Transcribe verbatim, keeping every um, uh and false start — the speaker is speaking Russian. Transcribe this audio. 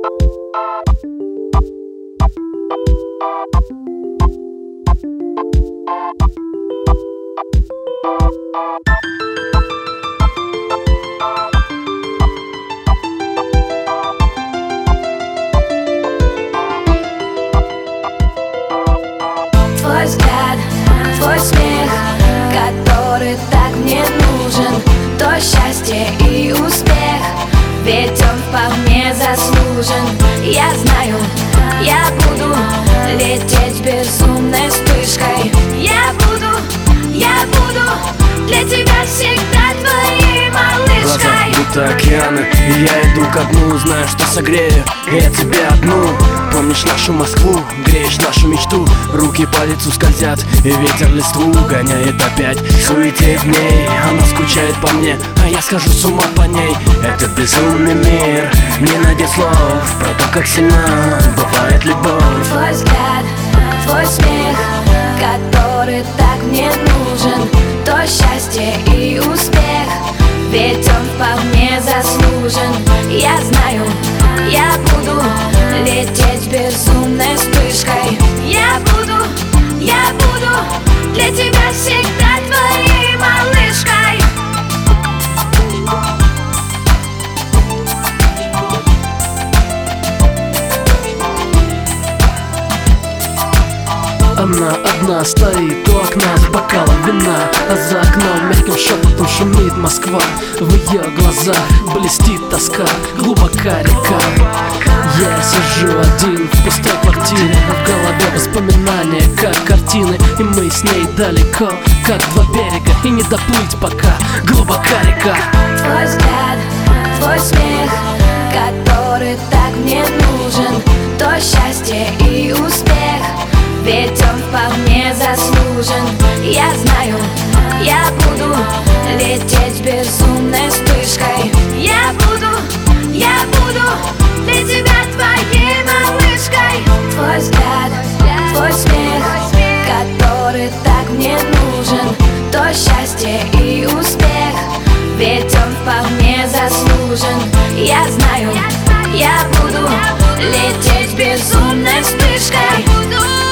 Твой взгляд, твой смех, который так мне нужен, то счастье и успех, ведь он вполне заслужен. Я знаю, я буду лететь безумной вспышкой. Я буду, я буду для тебя всегда твоей малышкой. Глаза будто океаны, и я иду ко дну, знаю, что согрею я тебя одну. Помнишь нашу Москву, греешь нашу мечту, руки по лицу скользят, и ветер листву гоняет опять. Суетеет в ней, она скучает по мне, а я схожу с ума по ней. Этот безумный мир не найдет слов про то, как сильна бывает любовь. Твой взгляд, твой смех, который так мне нужен, то счастье и успех, ведь он вполне заслужен. Я знаю, я буду лететь безумной вспышкой. Я буду, я буду для тебя всегда твоей малышкой. Она одна стоит у окна с бокалом вина, а за окном мягким шепотом шумит Москва. В ее глазах блестит тоска, глубока река. Я сижу один в пустой квартире, а в голове воспоминания, как картины. И мы с ней далеко, как два берега, и не доплыть пока, глубока река. Твой взгляд, твой смех, который так мне нужен, то счастье и успех, ведь он вполне заслужен. Я знаю, я буду лететь безумной вспышкой. Я буду, я буду для тебя твоей малышкой. Твой взгляд, твой смех, который так мне нужен, то счастье и успех, ведь он вполне заслужен. Я знаю, я буду лететь безумной вспышкой.